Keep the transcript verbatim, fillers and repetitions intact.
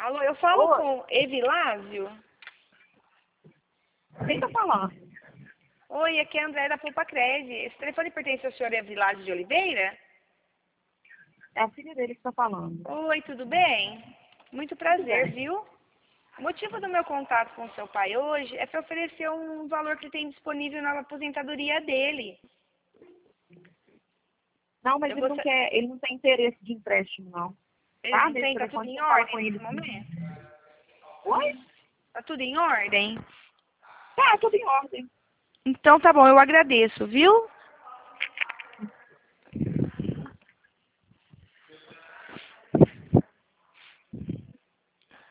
Alô, eu falo Oi. com Evilásio? Quem tá falando? Oi, aqui é a André da Poupa Cred. Esse telefone pertence ao senhor Evilásio de Oliveira? É a filha dele que tá falando. Oi, tudo bem? Muito prazer, viu? O motivo do meu contato com seu pai hoje é para oferecer um valor que ele tem disponível na aposentadoria dele. Não, mas Eu ele não gostaria... quer, ele não tem interesse de empréstimo, não. Eles Tá? não Nesse têm, tá tudo telefone em você fala ordem com nesse ele. momento? Oi? Tá tudo em ordem? Tá, tudo em ordem. Então tá bom, eu agradeço, viu?